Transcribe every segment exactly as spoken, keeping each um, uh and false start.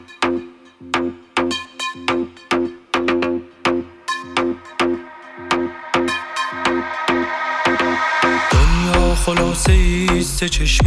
دنیا خلاصه ایست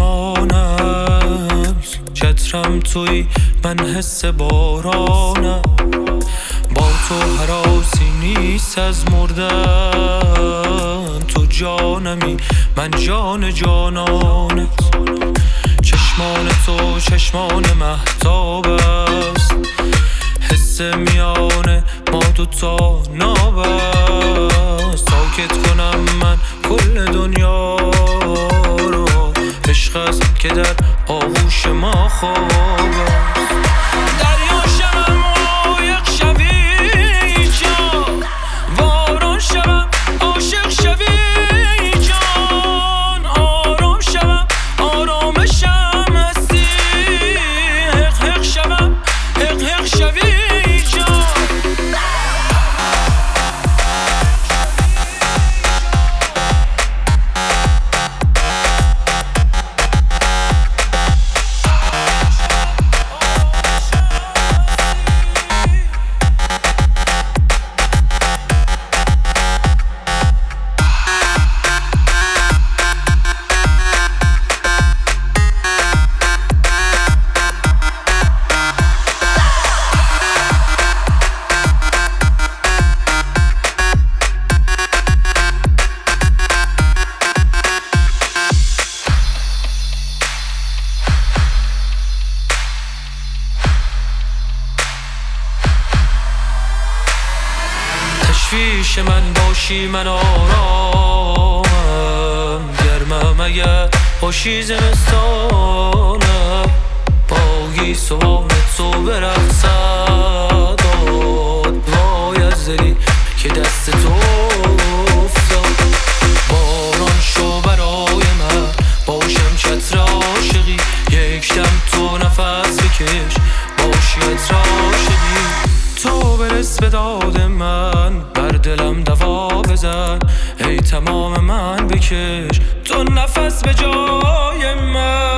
چشمانست، چترم توی من حس بارانم. با تو هراسی نیست از مردن، تو جانمی من جان جانانت. چشمان تو چشمان مهتاب است، حس میان ما دوتا ناب است. ساکت کنم من کل دنیا رو، عشق است که در آغوش ما خواب است. دریا شوم عایق شوی جان، باران شوم عاشق شوی جان. آرام شوم آرامشم هستی، حق حق شوم حق حق شوی جان. تشویش من باشی من آرامم، گرمم اگه باشی زمستانم. با گیسوان تو برقصد وای از دلی که دست تو افتاد. باران شو برای من باشم چتر عاشقی، یک دم تو نفس بکش باشی عطر عاشقی. تو برس به داد من، بر دلم دوا بزن، ای تمام من بکش تو نفس به جای من.